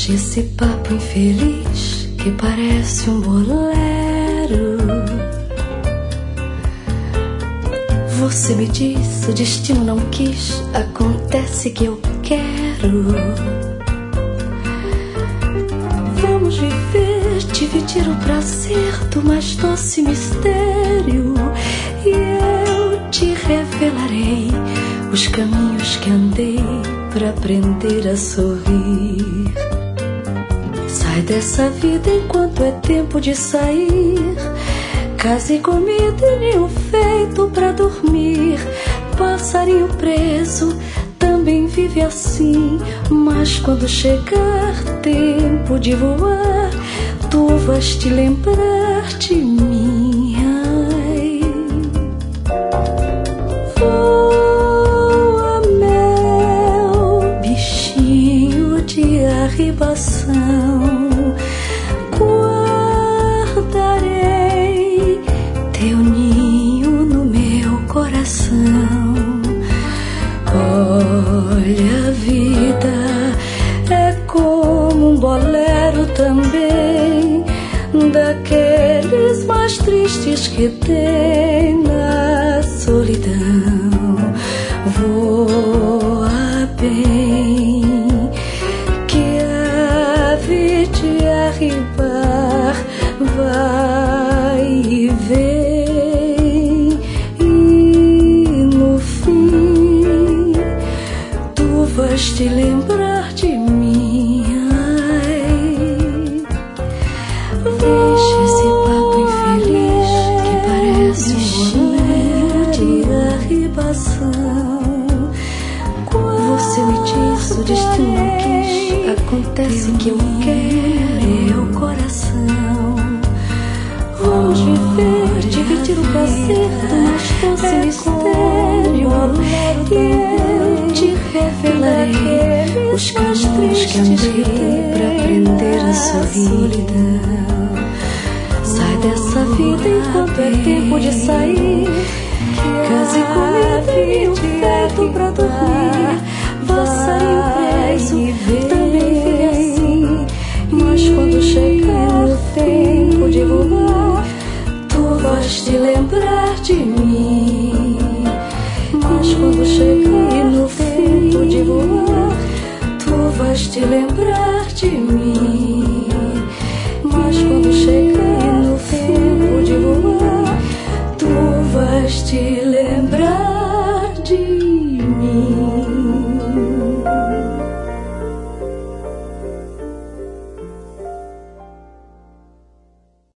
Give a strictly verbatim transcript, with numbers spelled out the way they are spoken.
Deixa esse papo infeliz que parece um bolero. Você me diz, o destino não quis, acontece que eu quero. Vamos viver, dividir o prazer do mais doce mistério, e eu te revelarei os caminhos que andei pra aprender a sorrir. Sai dessa vida enquanto é tempo de sair. Casa e comida e ninho feito pra dormir. Passarinho preso também vive assim. Mas quando chegar tempo de voar, tu vais te lembrar de mim. Ai. Voa, meu bichinho de arribação, guardarei teu ninho no meu coração. Olha, a vida é como um bolero também, daqueles mais tristes que tem na solidão. Voa bem, que ave de arribar vai e vem, e no fim tu vais te lembrar de mim. Ai. Deixa esse papo infeliz que parece um bolero de arribação. Você me diz, o destino não quis, acontece que eu quero meu coração. Vamos viver, dividir o prazer do mais doce mistério, e eu te revelarei os caminhos que andei pra aprender a solidão. Sai dessa vida enquanto é tempo de sair. Casa e comida e ninho feito pra dormir. Passarinho preso também vive assim. Mas quando chegar o tempo de voar, tu vais te lembrar de mim. Mas quando chegar no tempo de voar, tu vais te lembrar de mim.